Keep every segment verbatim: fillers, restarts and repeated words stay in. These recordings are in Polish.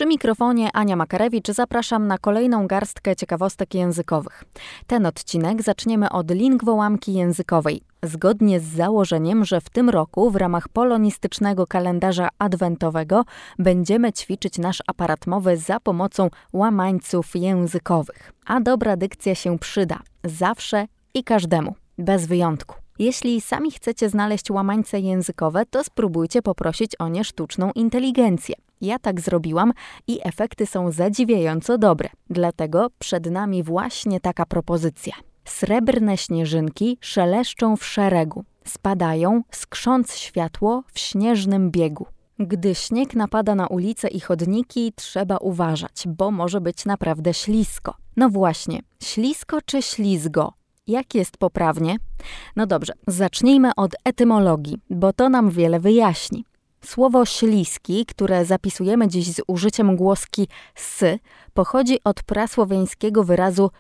Przy mikrofonie Ania Makarewicz, zapraszam na kolejną garstkę ciekawostek językowych. Ten odcinek zaczniemy od lingwołamki językowej. Zgodnie z założeniem, że w tym roku w ramach polonistycznego kalendarza adwentowego będziemy ćwiczyć nasz aparat mowy za pomocą łamańców językowych. A dobra dykcja się przyda. Zawsze i każdemu. Bez wyjątku. Jeśli sami chcecie znaleźć łamańce językowe, to spróbujcie poprosić o nie sztuczną inteligencję. Ja tak zrobiłam i efekty są zadziwiająco dobre. Dlatego przed nami właśnie taka propozycja. Srebrne śnieżynki szeleszczą w szeregu. Spadają, skrząc światło w śnieżnym biegu. Gdy śnieg napada na ulice i chodniki, trzeba uważać, bo może być naprawdę ślisko. No właśnie, ślisko czy ślizgo? Jak jest poprawnie? No dobrze, zacznijmy od etymologii, bo to nam wiele wyjaśni. Słowo śliski, które zapisujemy dziś z użyciem głoski s, pochodzi od prasłowiańskiego wyrazu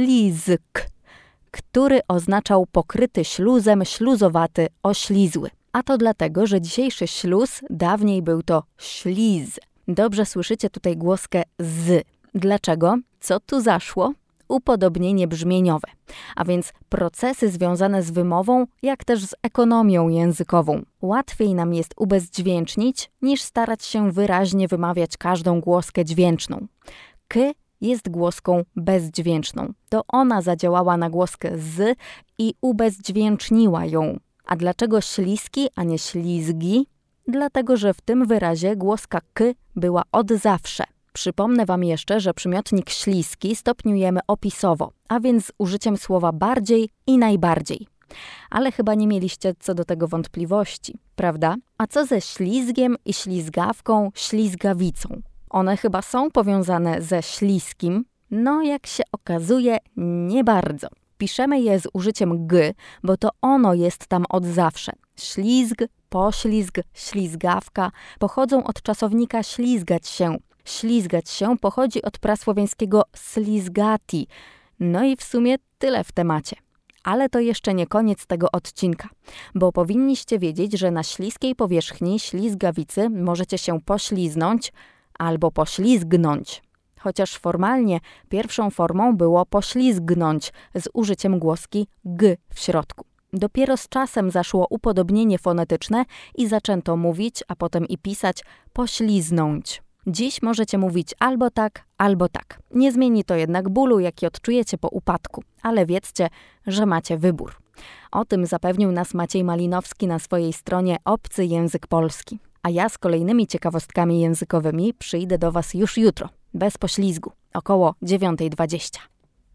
ślizk, który oznaczał pokryty śluzem, śluzowaty, oślizły. A to dlatego, że dzisiejszy śluz dawniej był to śliz. Dobrze słyszycie tutaj głoskę z. Dlaczego? Co tu zaszło? Upodobnienie brzmieniowe, a więc procesy związane z wymową, jak też z ekonomią językową. Łatwiej nam jest ubezdźwięcznić, niż starać się wyraźnie wymawiać każdą głoskę dźwięczną. K jest głoską bezdźwięczną. To ona zadziałała na głoskę z i ubezdźwięczniła ją. A dlaczego śliski, a nie ślizgi? Dlatego, że w tym wyrazie głoska k była od zawsze. Przypomnę Wam jeszcze, że przymiotnik śliski stopniujemy opisowo, a więc z użyciem słowa bardziej i najbardziej. Ale chyba nie mieliście co do tego wątpliwości, prawda? A co ze ślizgiem i ślizgawką, ślizgawicą? One chyba są powiązane ze śliskim? No, jak się okazuje, nie bardzo. Piszemy je z użyciem g, bo to ono jest tam od zawsze. Ślizg, poślizg, ślizgawka pochodzą od czasownika ślizgać się. Ślizgać się pochodzi od prasłowiańskiego slizgati. No i w sumie tyle w temacie. Ale to jeszcze nie koniec tego odcinka, bo powinniście wiedzieć, że na śliskiej powierzchni ślizgawicy możecie się pośliznąć albo poślizgnąć. Chociaż formalnie pierwszą formą było poślizgnąć z użyciem głoski g w środku. Dopiero z czasem zaszło upodobnienie fonetyczne i zaczęto mówić, a potem i pisać pośliznąć. Dziś możecie mówić albo tak, albo tak. Nie zmieni to jednak bólu, jaki odczujecie po upadku, ale wiedzcie, że macie wybór. O tym zapewnił nas Maciej Malinowski na swojej stronie Obcy Język Polski. A ja z kolejnymi ciekawostkami językowymi przyjdę do Was już jutro, bez poślizgu, około dziewiąta dwadzieścia.